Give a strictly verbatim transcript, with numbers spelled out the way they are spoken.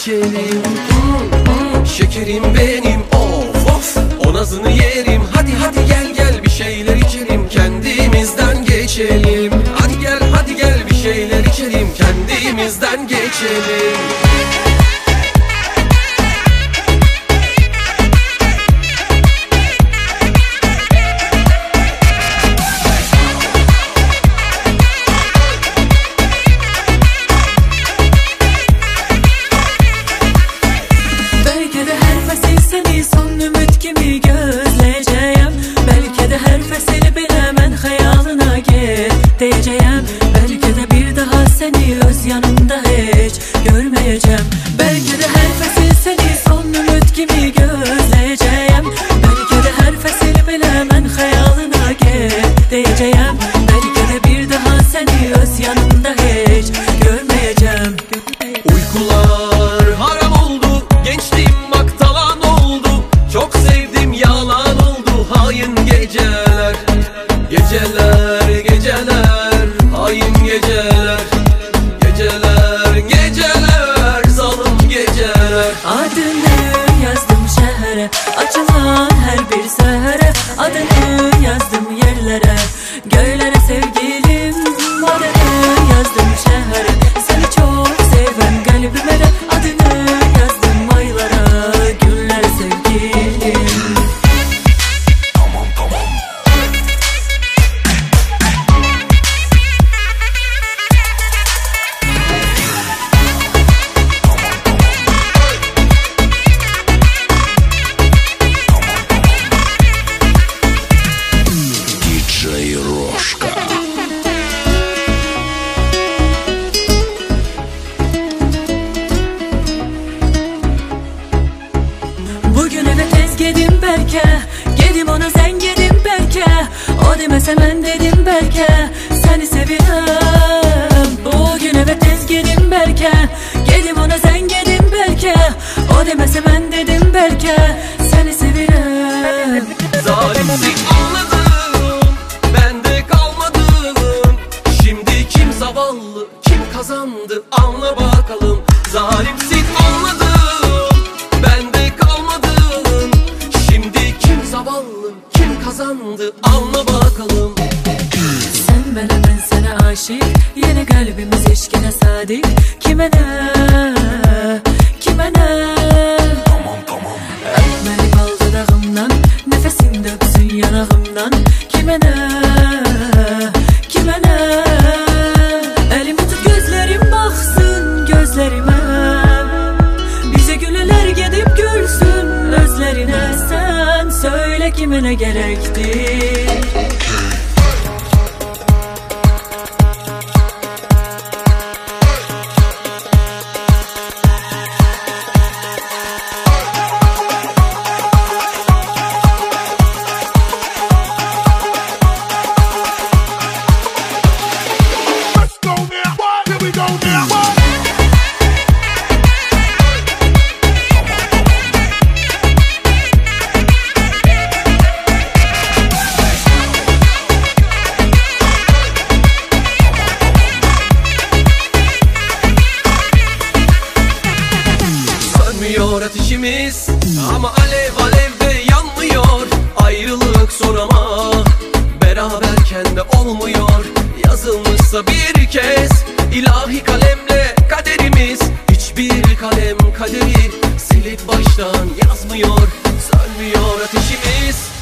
geçelim. Şekerim benim, of of, o nazını yerim. Hadi hadi gel gel bir şeyler içelim, kendimizden geçelim. Hadi gel hadi gel bir şeyler içelim, kendimizden geçelim. Diyeceğim, belki de bir daha seni öz yanımda hiç görmeyeceğim. Belki de her fesil seni son ümit gibi gözleyeceğim. Belki de her fesil bile ben hayalına git diyeceğim. Belki de bir daha seni öz yanımda hiç görmeyeceğim. Uykular haram oldu, gençliğim bak talan oldu. Çok sevdim yalan oldu, hain geceler. Geceler geceler, hain geceler. Geceler geceler, zalim geceler. Adını yazdım şehre, açılan her bir sehere. Adını yazdım yerlere, göylere sevgilim. Adını yazdım şehre, seni çok seven kalbime de. Adını yazdım aylara, günlere sevgilim. Bugün eve tez gedim belki, gedim ona sen gedim belki. O demese ben dedim belki, seni seviyorum. Bugün eve tez gedim belki, gedim ona sen gedim belki. O demese ben dedim belki, seni seviyorum. Zalimsin anladım, bende kalmadım. Şimdi kim zavallı, kim kazandı anla bakalım. Zalimsin anladım, bende kalmadın. Şimdi kim zavallı, kim kazandı anla bakalım. Sen bana ben sana aşık, yine kalbimiz eşkine sadık. Kime ne, kime ne? Tamam tamam. Öpmeli bal dudağımdan, nefesin döksün yanağımdan. Kime ne, kime ne? Elimi tut gözlerim baksın gözlerime. Bize güleler gidip görsün özlerine. Sen söyle kime ne gerekti? Sönmüyor ateşimiz ama alev alev de yanmıyor. Ayrılık zor ama beraberken de olmuyor. Yazılmışsa bir kez ilahi kalemle kaderimiz. Hiçbir kalem kaderi silip baştan yazmıyor. Sönmüyor ateşimiz